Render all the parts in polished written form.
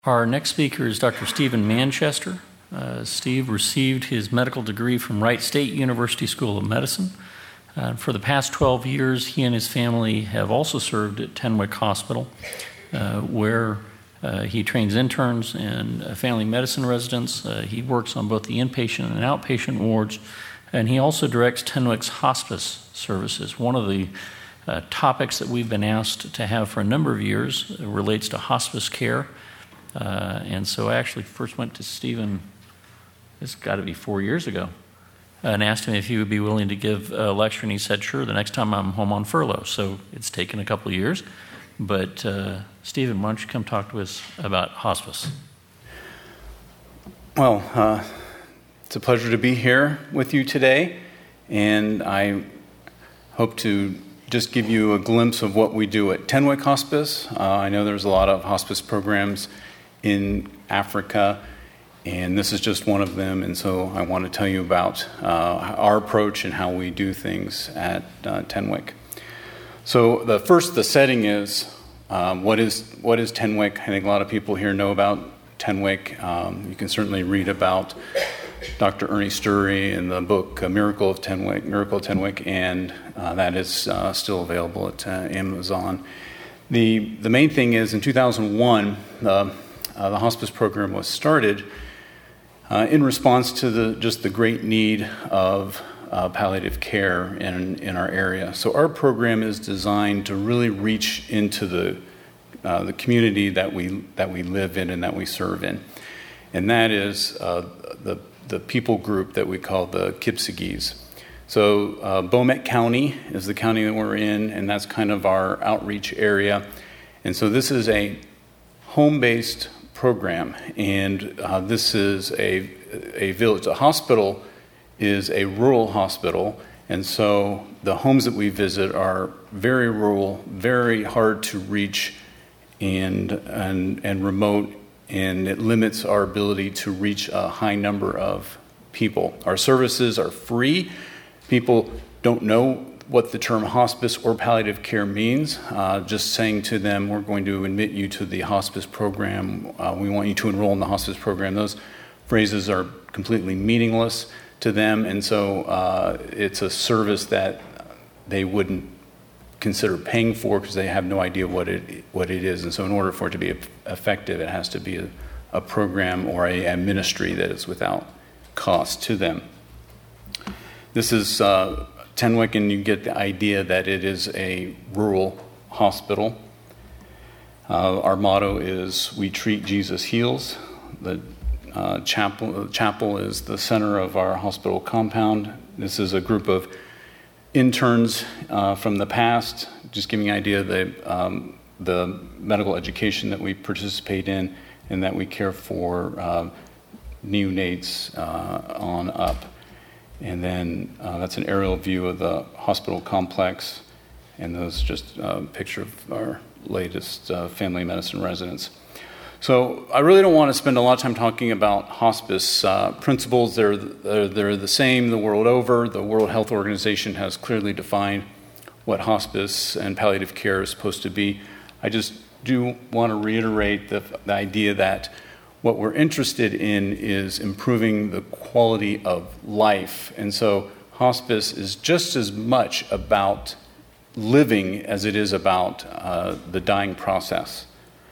Our next speaker is Dr. Stephen Manchester. Steve received his medical degree from Wright State University School of Medicine. For the past 12 years, he and his family have also served at Tenwek Hospital, where he trains interns and family medicine residents. He works on both the inpatient and outpatient wards, and he also directs Tenwek's hospice services. One of the topics that we've been asked to have for a number of years relates to hospice care. And so I actually first went to Stephen, it's got to be 4 years ago, and asked him if he would be willing to give a lecture, and he said, sure, the next time I'm home on furlough. So it's taken a couple of years. But Stephen, why don't you come talk to us about hospice? Well, it's a pleasure to be here with you today, and I hope to just give you a glimpse of what we do at Tenwek Hospice. I know there's a lot of hospice programs in Africa, and this is just one of them, and so I want to tell you about our approach and how we do things at Tenwek. So the setting is, what is Tenwek? I think a lot of people here know about Tenwek. You can certainly read about Dr. Ernie Sturry in the book Miracle of Tenwek, and that is still available at Amazon. The main thing is, in 2001, the hospice program was started in response to the great need of palliative care in our area. So our program is designed to really reach into the community that we live in and that we serve in, and that is the people group that we call the Kipsigis. So Bomet County is the county that we're in, and that's kind of our outreach area. And so this is a home-based program, and this is a village. The hospital is a rural hospital, and so the homes that we visit are very rural, very hard to reach, and remote, and it limits our ability to reach a high number of people. Our services are free. People don't know what the term hospice or palliative care means. Just saying to them, we're going to admit you to the hospice program, we want you to enroll in the hospice program, those phrases are completely meaningless to them, and so it's a service that they wouldn't consider paying for because they have no idea what it is. And so in order for it to be effective, it has to be a program or a ministry that is without cost to them. This is Tenwek, and you get the idea that it is a rural hospital. Our motto is, we treat, Jesus heals. The chapel is the center of our hospital compound. This is a group of interns from the past, just giving you an idea of the medical education that we participate in and that we care for neonates on up. And then that's an aerial view of the hospital complex, and those just a picture of our latest family medicine residents. So I really don't want to spend a lot of time talking about hospice principles. They're the same the world over. The World Health Organization has clearly defined what hospice and palliative care is supposed to be. I just do want to reiterate the idea that what we're interested in is improving the quality of life. And so hospice is just as much about living as it is about the dying process.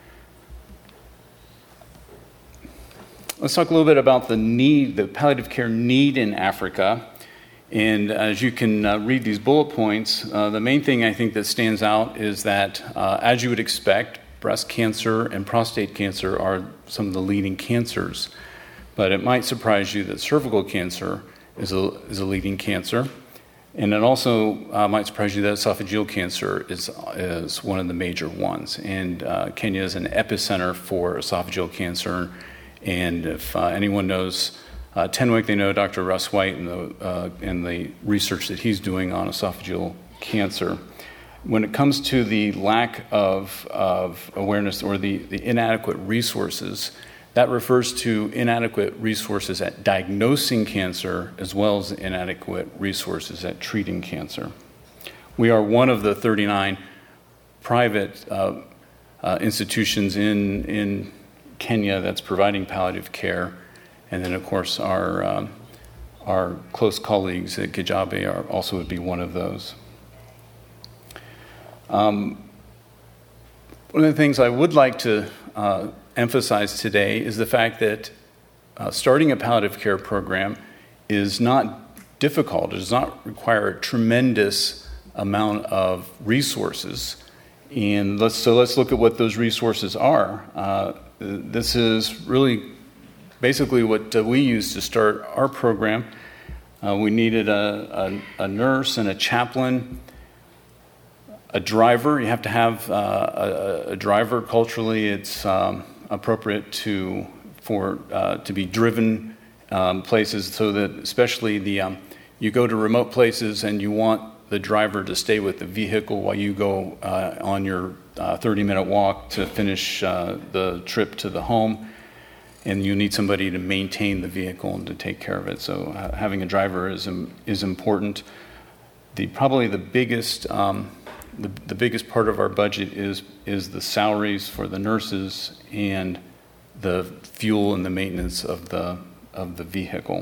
Let's talk a little bit about the palliative care need in Africa. And as you can read these bullet points, the main thing I think that stands out is that, as you would expect, breast cancer and prostate cancer are some of the leading cancers. But it might surprise you that cervical cancer is a leading cancer. And it also might surprise you that esophageal cancer is one of the major ones. And Kenya is an epicenter for esophageal cancer. And if anyone knows Tenwek, they know Dr. Russ White and the research that he's doing on esophageal cancer. When it comes to the lack of awareness or the inadequate resources, that refers to inadequate resources at diagnosing cancer as well as inadequate resources at treating cancer. We are one of the 39 private institutions in Kenya that's providing palliative care. And then, of course, our close colleagues at Kijabe also would be one of those. One of the things I would like to emphasize today is the fact that starting a palliative care program is not difficult. It does not require a tremendous amount of resources. And let's look at what those resources are. This is really basically what we used to start our program. We needed a nurse and a chaplain, a driver. You have to have a driver. Culturally, it's appropriate to be driven places, so that especially you go to remote places and you want the driver to stay with the vehicle while you go on your 30-minute walk to finish the trip to the home. And you need somebody to maintain the vehicle and to take care of it. So having a driver is important. Probably the biggest part of our budget is the salaries for the nurses and the fuel and the maintenance of the vehicle.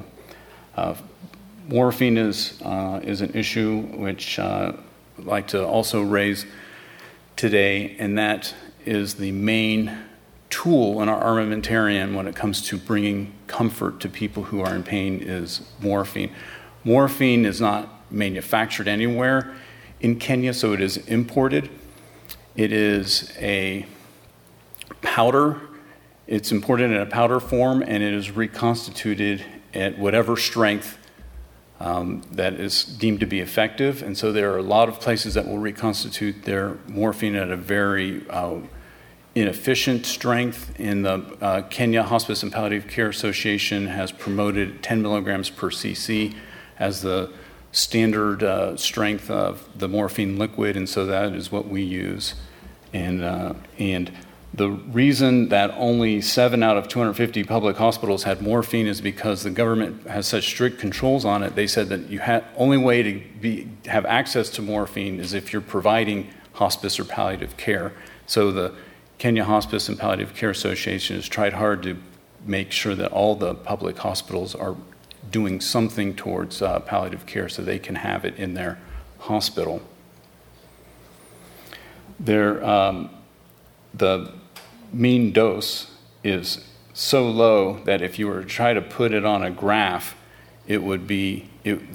Morphine is an issue which I'd like to also raise today, and that is the main tool in our armamentarium when it comes to bringing comfort to people who are in pain is morphine. Morphine is not manufactured anywhere in Kenya, so it is imported. It is a powder. It's imported in a powder form, and it is reconstituted at whatever strength that is deemed to be effective. And so there are a lot of places that will reconstitute their morphine at a very inefficient strength. In the Kenya Hospice and Palliative Care Association has promoted 10 milligrams per cc as the standard strength of the morphine liquid, and so that is what we use. And the reason that only 7 out of 250 public hospitals had morphine is because the government has such strict controls on it. They said that only way to have access to morphine is if you're providing hospice or palliative care. So the Kenya Hospice and Palliative Care Association has tried hard to make sure that all the public hospitals are doing something towards palliative care so they can have it in their hospital. The mean dose is so low that if you were to try to put it on a graph, it would be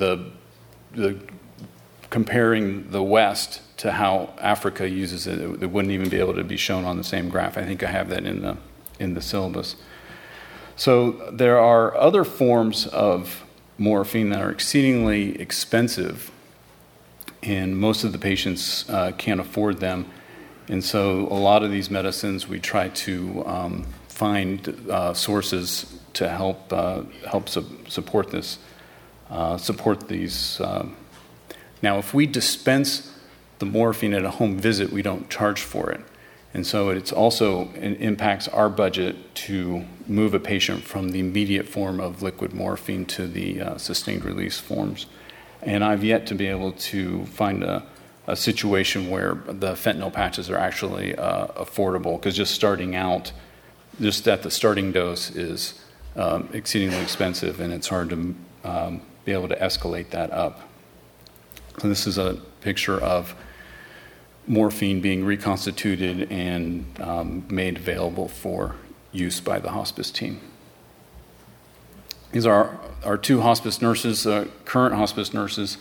comparing the West to how Africa uses it. It wouldn't even be able to be shown on the same graph. I think I have that in the syllabus. So there are other forms of morphine that are exceedingly expensive, and most of the patients can't afford them. And so a lot of these medicines we try to find sources to help support this, support these. Now, if we dispense the morphine at a home visit, we don't charge for it. And so it impacts our budget to move a patient from the immediate form of liquid morphine to the sustained release forms. And I've yet to be able to find a situation where the fentanyl patches are actually affordable, because just starting out, just at the starting dose is exceedingly expensive, and it's hard to be able to escalate that up. So this is a picture of morphine being reconstituted and made available for use by the hospice team. These are our two hospice nurses, current hospice nurses,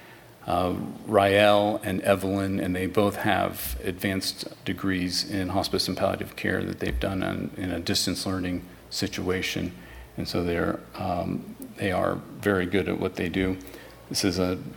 Rael and Evelyn, and they both have advanced degrees in hospice and palliative care that they've done in a distance learning situation, and so they are very good at what they do. This is a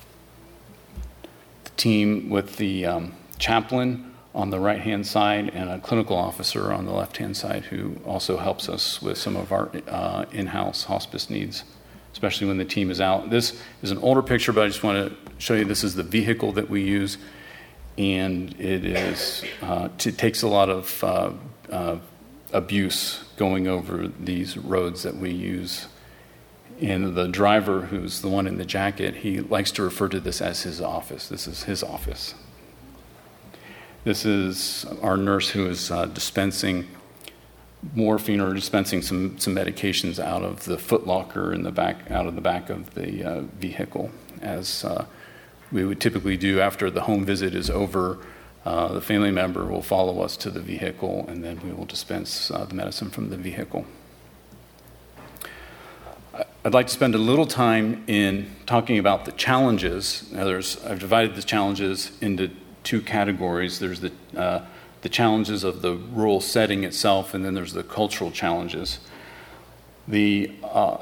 team with the chaplain on the right-hand side and a clinical officer on the left-hand side who also helps us with some of our in-house hospice needs, especially when the team is out. This is an older picture, but I just want to show you this is the vehicle that we use, and it takes a lot of abuse going over these roads that we use. And the driver, who's the one in the jacket, he likes to refer to this as his office. This is his office. This is our nurse who is dispensing morphine or dispensing some medications out of the footlocker in the back, out of the back of the vehicle, as we would typically do after the home visit is over. The family member will follow us to the vehicle, and then we will dispense the medicine from the vehicle. I'd like to spend a little time in talking about the challenges. Now, I've divided the challenges into two categories. There's the challenges of the rural setting itself, and then there's the cultural challenges. The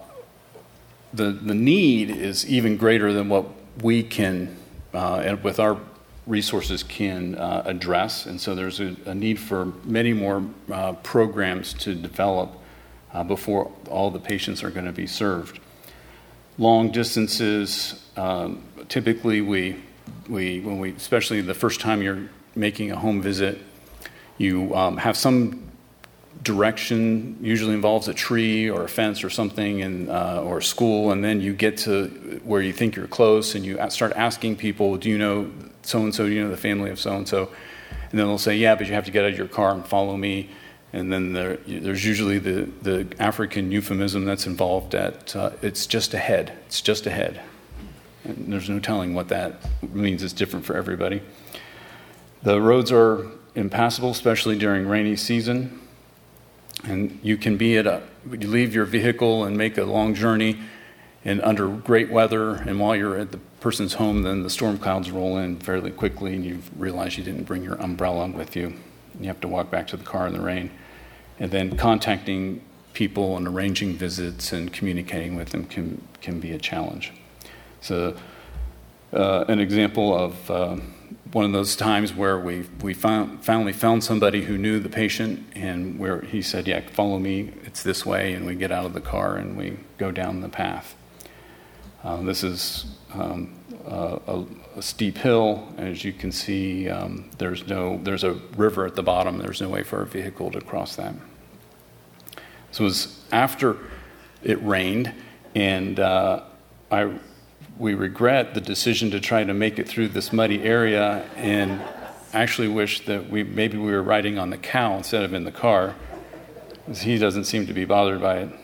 need is even greater than what we can, and with our resources, can address. And so there's a need for many more programs to develop before all the patients are going to be served. Long distances, typically when we, especially the first time you're making a home visit, you have some direction, usually involves a tree or a fence or something, and or a school, and then you get to where you think you're close, and you start asking people, do you know so-and-so, do you know the family of so-and-so? And then they'll say, yeah, but you have to get out of your car and follow me. And then there's usually the African euphemism that's involved at, it's just ahead, it's just ahead. And there's no telling what that means. It's different for everybody. The roads are impassable, especially during rainy season. And you can be you leave your vehicle and make a long journey and under great weather, and while you're at the person's home, then the storm clouds roll in fairly quickly, and you realize you didn't bring your umbrella with you. You have to walk back to the car in the rain. And then contacting people and arranging visits and communicating with them can be a challenge. So an example of one of those times where we finally found somebody who knew the patient, and where he said, yeah, follow me, it's this way, and we get out of the car and we go down the path. This is a steep hill. As you can see, there's a river at the bottom. There's no way for a vehicle to cross that. So it was after it rained, and we regret the decision to try to make it through this muddy area, and actually wish that maybe we were riding on the cow instead of in the car, because he doesn't seem to be bothered by it.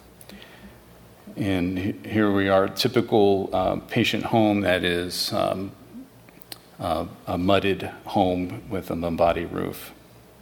And here we are, typical patient home that is a mudded home with a Lombardi roof.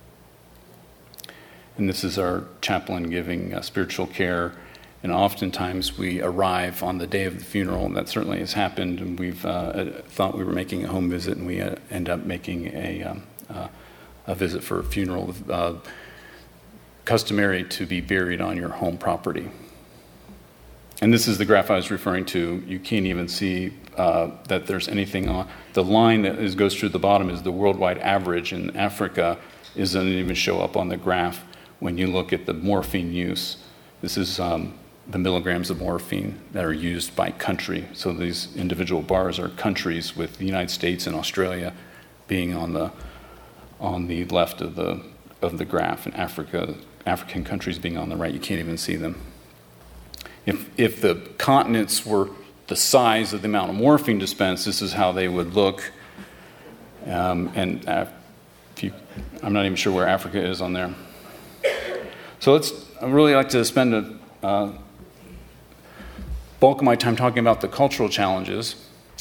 And this is our chaplain giving spiritual care. And oftentimes we arrive on the day of the funeral, and that certainly has happened. And we've thought we were making a home visit, and we end up making a visit for a funeral, customary to be buried on your home property. And this is the graph I was referring to. You can't even see that there's anything on. The line that goes through the bottom is the worldwide average, and Africa doesn't even show up on the graph when you look at the morphine use. This is the milligrams of morphine that are used by country. So these individual bars are countries, with the United States and Australia being on the left of the graph, and African countries being on the right. You can't even see them. If the continents were the size of the amount of morphine dispensed, this is how they would look. I'm not even sure where Africa is on there. So I'd really like to spend a bulk of my time talking about the cultural challenges.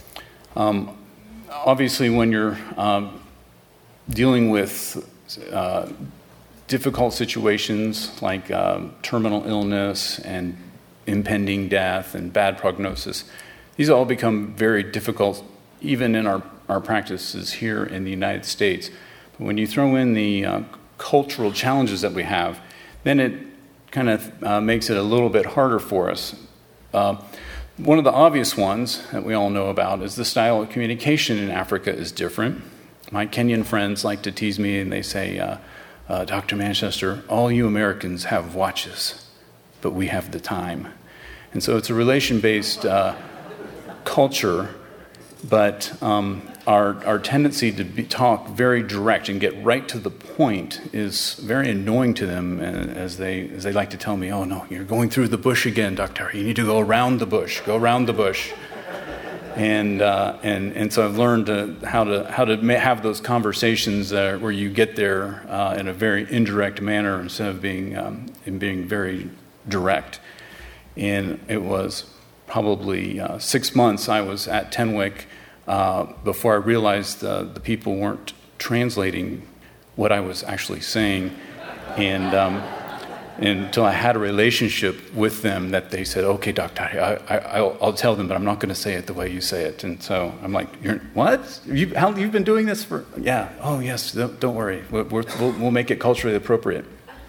Obviously, when you're dealing with difficult situations like terminal illness and impending death and bad prognosis, these all become very difficult, even in our practices here in the United States. But when you throw in the cultural challenges that we have, then it kind of makes it a little bit harder for us. One of the obvious ones that we all know about is the style of communication in Africa is different. My Kenyan friends like to tease me, and they say, Dr. Manchester, all you Americans have watches, but we have the time. And so it's a relation-based culture, but our tendency to talk very direct and get right to the point is very annoying to them, as they like to tell me, oh no, you're going through the bush again, doctor. You need to go around the bush, go around the bush. And so I've learned how to have those conversations where you get there in a very indirect manner instead of being very direct. And it was probably 6 months I was at Tenwek before I realized the people weren't translating what I was actually saying, and until I had a relationship with them that they said, "Okay, Dr. I'll tell them, but I'm not going to say it the way you say it." And so I'm like, "What? You've been doing this for?" "Yeah." "Oh, yes. Don't worry. We'll make it culturally appropriate."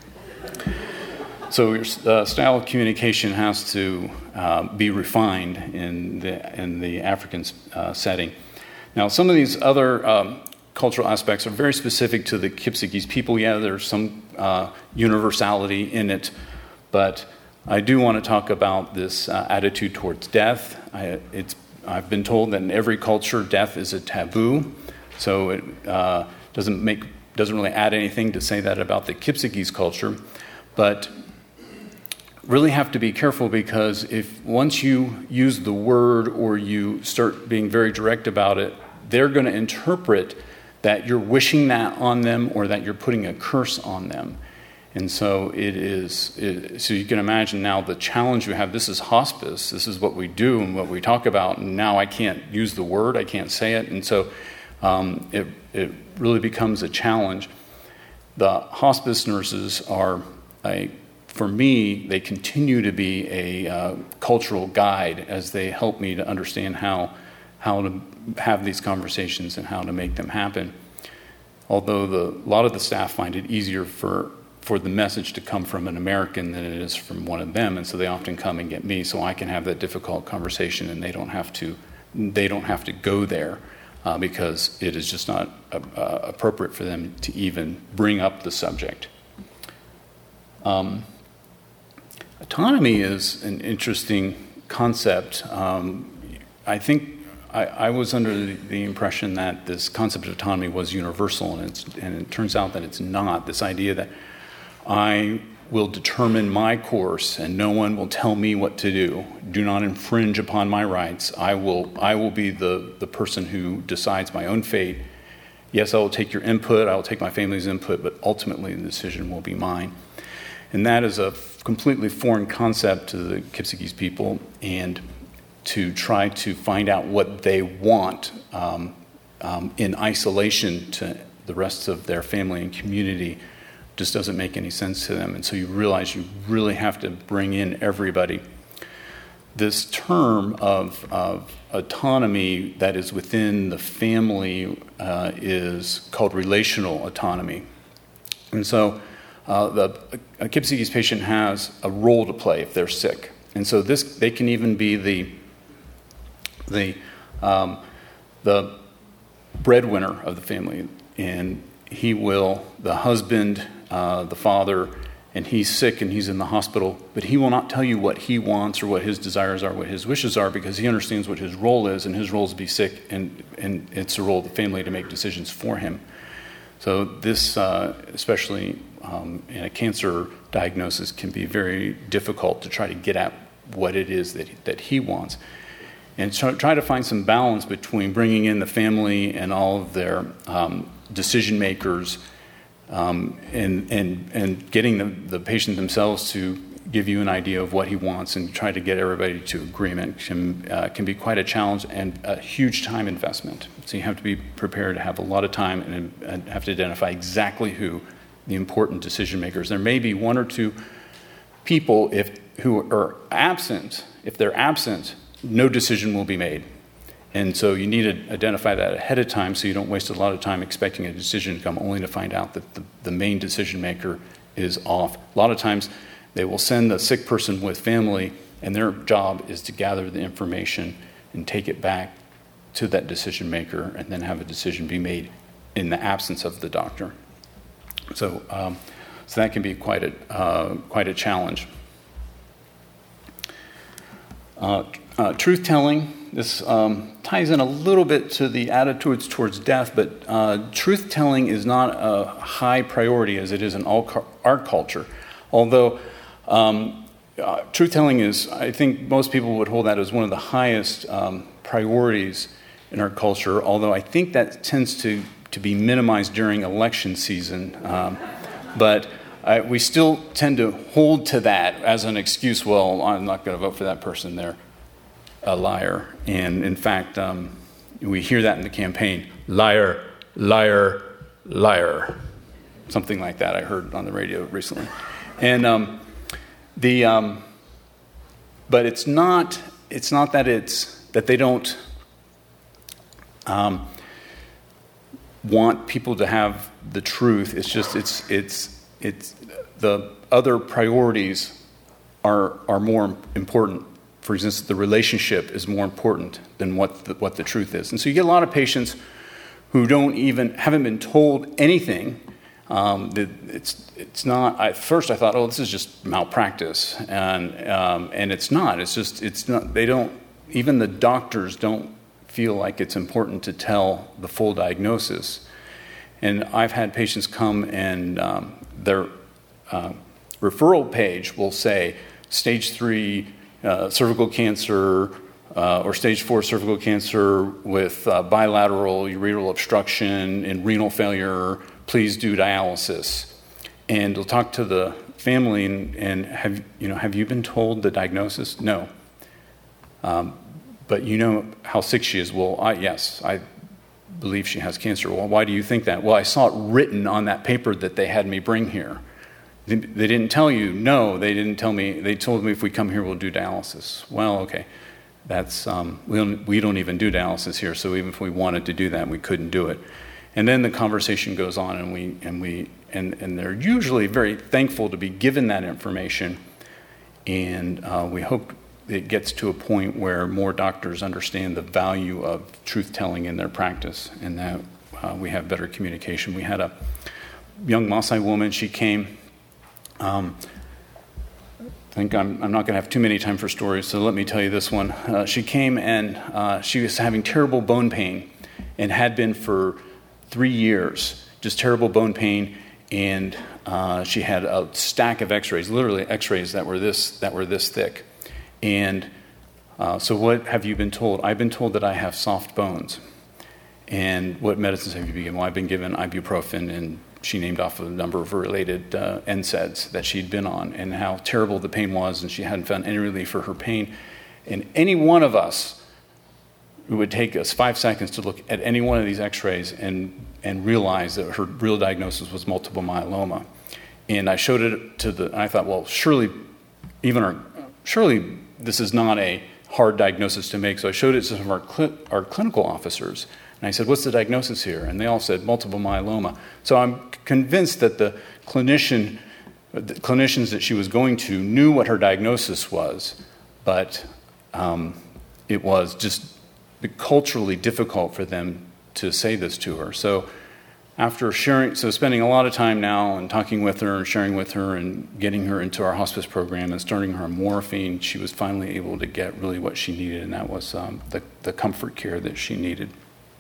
So your style of communication has to be refined in the African setting. Now, some of these other cultural aspects are very specific to the Kipsigis people. Yeah, there's some universality in it, but I do want to talk about this attitude towards death. I've been told that in every culture, death is a taboo, so it doesn't really add anything to say that about the Kipsigis culture, but really have to be careful, because if once you use the word or you start being very direct about it, they're going to interpret that you're wishing that on them or that you're putting a curse on them. And so so you can imagine now the challenge you have. This is hospice. This is what we do and what we talk about. And now I can't use the word. I can't say it. And so it really becomes a challenge. The hospice nurses are, for me, they continue to be a cultural guide as they help me to understand how to have these conversations and how to make them happen. Although a lot of the staff find it easier for the message to come from an American than it is from one of them, and so they often come and get me so I can have that difficult conversation, and they don't have to go there because it is just not appropriate for them to even bring up the subject. Autonomy is an interesting concept. I think I was under the impression that this concept of autonomy was universal, and it turns out that it's not. This idea that I will determine my course and no one will tell me what to do. Do not infringe upon my rights. I will be the person who decides my own fate. Yes, I will take your input. I will take my family's input, but ultimately the decision will be mine. And that is a completely foreign concept to the Kipsigis people, and to try to find out what they want in isolation to the rest of their family and community just doesn't make any sense to them. And so you realize you really have to bring in everybody. This term of autonomy that is within the family is called relational autonomy. And so a Kipsigis patient has a role to play if they're sick. And so they can even be the breadwinner of the family, and the husband, the father, and he's sick and he's in the hospital, but he will not tell you what he wants or what his desires are, what his wishes are, because he understands what his role is, and his role is to be sick, and it's the role of the family to make decisions for him. So this, especially in a cancer diagnosis, can be very difficult to try to get at what it is that he wants. And try to find some balance between bringing in the family and all of their decision makers and getting the patient themselves to give you an idea of what he wants and try to get everybody to agreement can be quite a challenge and a huge time investment. So you have to be prepared to have a lot of time and have to identify exactly who the important decision makers. There may be one or two people who are absent. If they're absent, no decision will be made. And so you need to identify that ahead of time so you don't waste a lot of time expecting a decision to come, only to find out that the main decision maker is off. A lot of times they will send the sick person with family, and their job is to gather the information and take it back to that decision maker and then have a decision be made in the absence of the doctor. So that can be quite a challenge. Truth-telling, this ties in a little bit to the attitudes towards death, but truth-telling is not a high priority as it is in our culture. Although truth-telling is, I think most people would hold that as one of the highest priorities in our culture, although I think that tends to be minimized during election season. But we still tend to hold to that as an excuse. Well, I'm not going to vote for that person. They're a liar. And in fact, we hear that in the campaign. Liar, liar, liar. Something like that I heard on the radio recently. And but it's not that they don't want people to have the truth. It's just it's the other priorities are more important. For instance, the relationship is more important than what the truth is. And so you get a lot of patients who haven't been told anything. It's not. At first, I thought, oh, this is just malpractice, and it's not. It's not. They don't. Even the doctors don't feel like it's important to tell the full diagnosis. And I've had patients come and their referral page will say stage 3 cervical cancer or stage 4 cervical cancer with bilateral ureteral obstruction and renal failure. Please do dialysis. And they'll talk to the family and have you been told the diagnosis? No. But you know how sick she is. Well, yes, I believe she has cancer. Well, why do you think that? Well, I saw it written on that paper that they had me bring here. They didn't tell you. No, they didn't tell me. They told me if we come here, we'll do dialysis. Well, okay. That's we don't even do dialysis here, so even if we wanted to do that, we couldn't do it. And then the conversation goes on, and they're usually very thankful to be given that information, and we hope it gets to a point where more doctors understand the value of truth-telling in their practice, and that we have better communication. We had a young Maasai woman. She came. I think I'm not going to have too many time for stories, so let me tell you this one. She came and she was having terrible bone pain, and had been for 3 years, just terrible bone pain, and she had a stack of X-rays, literally X-rays that were this thick. And so what have you been told? I've been told that I have soft bones. And what medicines have you been given? Well, I've been given ibuprofen, and she named off a number of related NSAIDs that she'd been on and how terrible the pain was, and she hadn't found any relief for her pain. And any one of us, it would take us 5 seconds to look at any one of these X-rays and realize that her real diagnosis was multiple myeloma. And I showed it and I thought, well, surely this is not a hard diagnosis to make. So I showed it to some of our clinical officers. And I said, what's the diagnosis here? And they all said multiple myeloma. So I'm convinced that the clinicians that she was going to knew what her diagnosis was, but it was just culturally difficult for them to say this to her. So after spending a lot of time now and talking with her and sharing with her and getting her into our hospice program and starting her on morphine, she was finally able to get really what she needed, and that was the comfort care that she needed.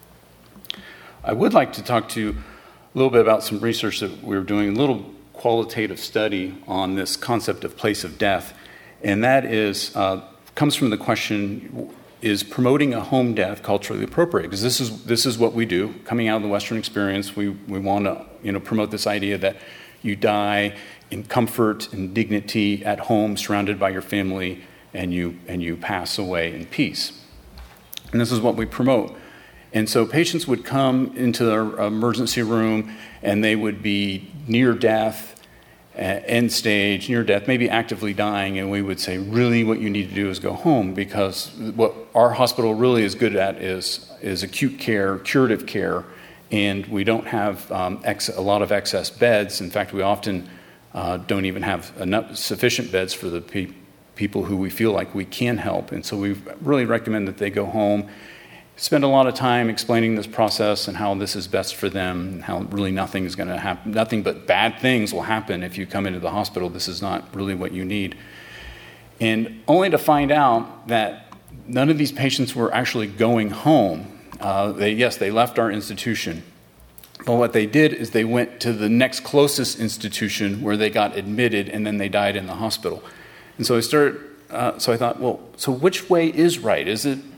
I would like to talk to you a little bit about some research that we were doing, a little qualitative study on this concept of place of death, and that comes from the question, is promoting a home death culturally appropriate? Because this is what we do. Coming out of the Western experience, we want to promote this idea that you die in comfort and dignity at home, surrounded by your family, and you pass away in peace. And this is what we promote. And so patients would come into our emergency room, and they would be near death, end stage, near death, maybe actively dying, and we would say, really what you need to do is go home, because what our hospital really is good at is acute care, curative care, and we don't have a lot of excess beds. In fact, we often don't even have sufficient beds for the people who we feel like we can help. And so we really recommend that they go home, spend a lot of time explaining this process and how this is best for them, and how really nothing is going to happen, nothing but bad things will happen if you come into the hospital. This is not really what you need. And only to find out that none of these patients were actually going home. They left our institution. But what they did is they went to the next closest institution where they got admitted, and then they died in the hospital. And so I thought, well, so which way is right? Is it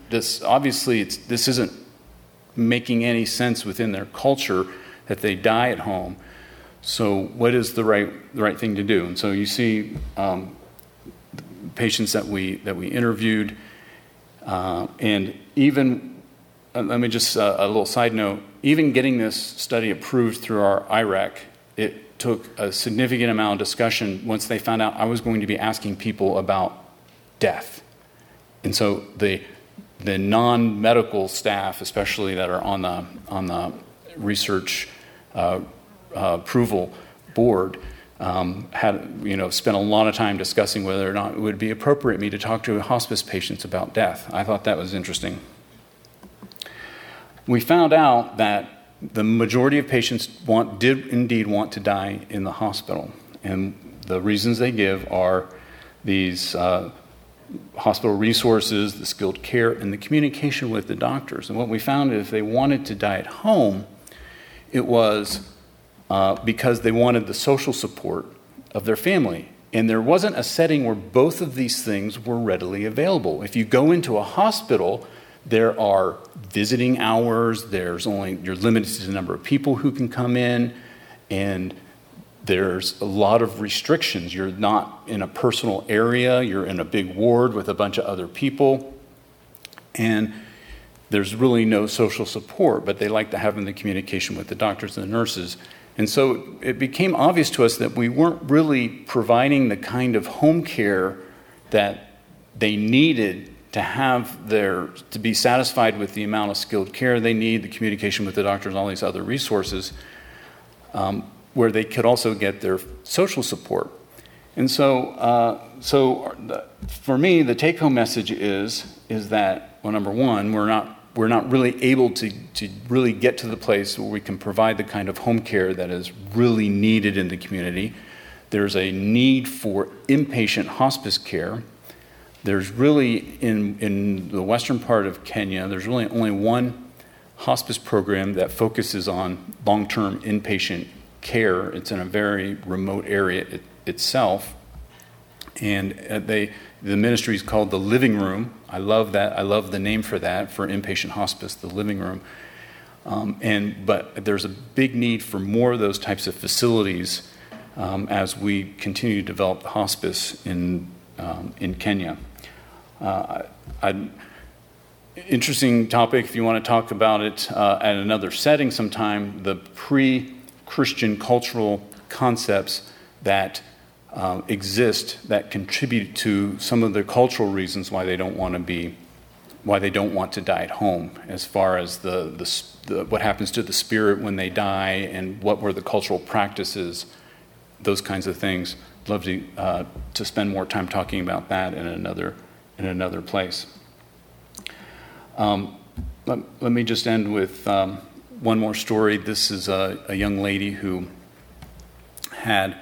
this isn't making any sense within their culture that they die at home. So what is the right thing to do? And so you see patients that we interviewed, and even let me just a little side note. Even getting this study approved through our IRAC, it took a significant amount of discussion once they found out I was going to be asking people about death. And so the non-medical staff, especially that are on the research approval board, had spent a lot of time discussing whether or not it would be appropriate for me to talk to hospice patients about death. I thought that was interesting. We found out that the majority of patients did indeed want to die in the hospital, and the reasons they give are these hospital resources, the skilled care, and the communication with the doctors. And what we found is if they wanted to die at home, it was because they wanted the social support of their family. And there wasn't a setting where both of these things were readily available. If you go into a hospital, there are visiting hours, you're limited to the number of people who can come in, and there's a lot of restrictions. You're not in a personal area, you're in a big ward with a bunch of other people, and there's really no social support, but they like to have the communication with the doctors and the nurses. And so it became obvious to us that we weren't really providing the kind of home care that they needed to be satisfied with the amount of skilled care they need, the communication with the doctors, and all these other resources, where they could also get their social support. And so for me, the take-home message is that, well, number one, we're not really able to really get to the place where we can provide the kind of home care that is really needed in the community. There's a need for inpatient hospice care. There's really, in the western part of Kenya, there's really only one hospice program that focuses on long-term inpatient care. It's in a very remote area itself. And the ministry is called the Living Room. I love that. I love the name for that, for inpatient hospice, the Living Room. But there's a big need for more of those types of facilities as we continue to develop the hospice in Kenya. Interesting topic if you want to talk about it at another setting sometime, the pre-Christian cultural concepts that exist that contribute to some of the cultural reasons why they don't want to die at home, as far as the what happens to the spirit when they die and what were the cultural practices, those kinds of things. I'd love to spend more time talking about that in another place. Let me just end with one more story. This is a young lady who had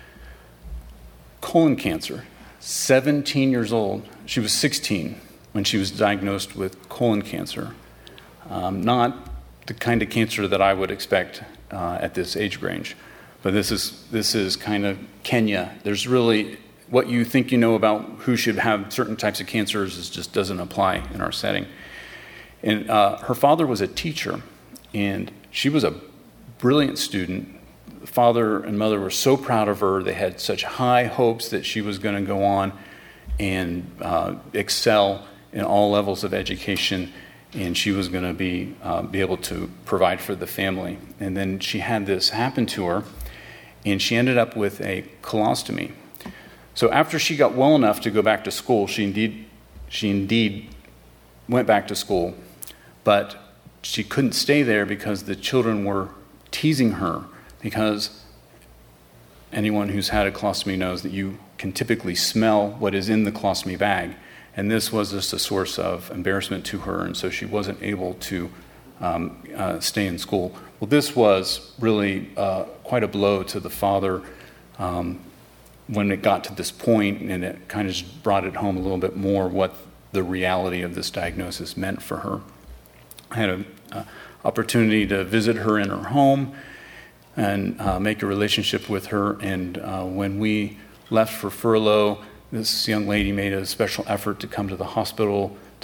colon cancer, 17 years old. She was 16 when she was diagnosed with colon cancer. Not the kind of cancer that I would expect at this age range, but this is kind of Kenya. There's really, what you think you know about who should have certain types of cancers just doesn't apply in our setting. And her father was a teacher, and she was a brilliant student. The father and mother were so proud of her. They had such high hopes that she was going to go on and excel in all levels of education, and she was going to be able to provide for the family. And then she had this happen to her, and she ended up with a colostomy. So after she got well enough to go back to school, she indeed went back to school, but she couldn't stay there because the children were teasing her, because anyone who's had a colostomy knows that you can typically smell what is in the colostomy bag, and this was just a source of embarrassment to her, and so she wasn't able to stay in school. Well, this was really quite a blow to the father when it got to this point, and it kind of just brought it home a little bit more what the reality of this diagnosis meant for her. I had an opportunity to visit her in her home and make a relationship with her, and when we left for furlough, this young lady made a special effort to come to the hospital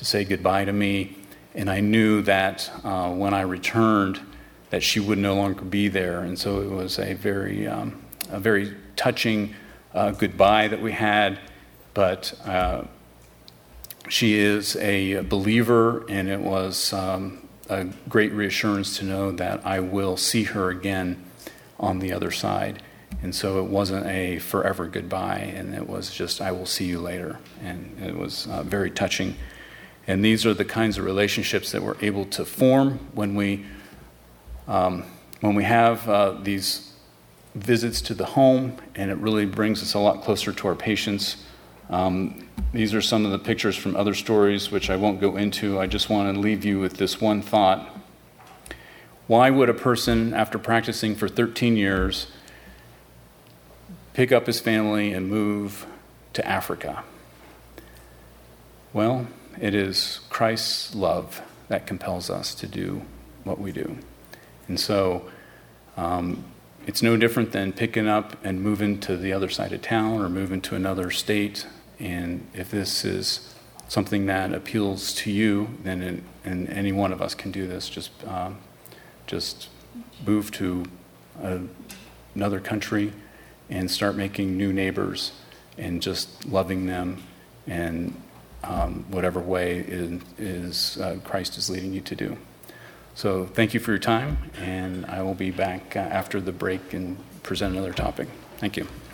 to say goodbye to me. And I knew that when I returned, that she would no longer be there. And so it was a very touching goodbye that we had. But she is a believer, and it was a great reassurance to know that I will see her again on the other side. And so it wasn't a forever goodbye, and it was just, I will see you later. And it was very touching. And these are the kinds of relationships that we're able to form when we have these visits to the home, and it really brings us a lot closer to our patients. These are some of the pictures from other stories, which I won't go into. I just want to leave you with this one thought. Why would a person, after practicing for 13 years, pick up his family and move to Africa? Well, it is Christ's love that compels us to do what we do. And so it's no different than picking up and moving to the other side of town or moving to another state. And if this is something that appeals to you, then any one of us can do this. Just move to another country and start making new neighbors and just loving them in whatever way Christ is leading you to do. So thank you for your time, and I will be back after the break and present another topic. Thank you.